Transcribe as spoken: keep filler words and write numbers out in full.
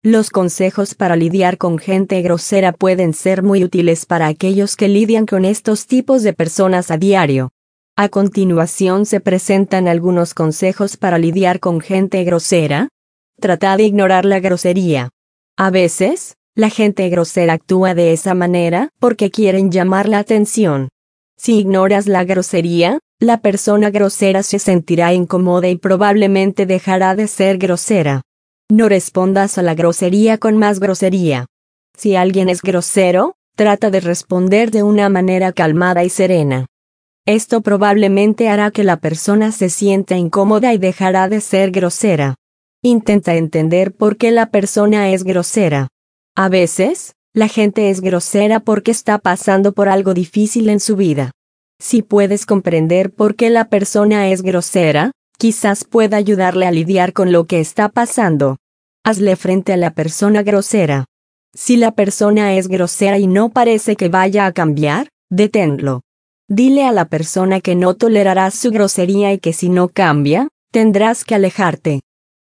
Los consejos para lidiar con gente grosera pueden ser muy útiles para aquellos que lidian con estos tipos de personas a diario. A continuación se presentan algunos consejos para lidiar con gente grosera. Trata de ignorar la grosería. A veces, la gente grosera actúa de esa manera porque quieren llamar la atención. Si ignoras la grosería, la persona grosera se sentirá incómoda y probablemente dejará de ser grosera. No respondas a la grosería con más grosería. Si alguien es grosero, trata de responder de una manera calmada y serena. Esto probablemente hará que la persona se sienta incómoda y dejará de ser grosera. Intenta entender por qué la persona es grosera. A veces, la gente es grosera porque está pasando por algo difícil en su vida. Si puedes comprender por qué la persona es grosera, quizás pueda ayudarle a lidiar con lo que está pasando. Hazle frente a la persona grosera. Si la persona es grosera y no parece que vaya a cambiar, deténlo. Dile a la persona que no tolerarás su grosería y que si no cambia, tendrás que alejarte.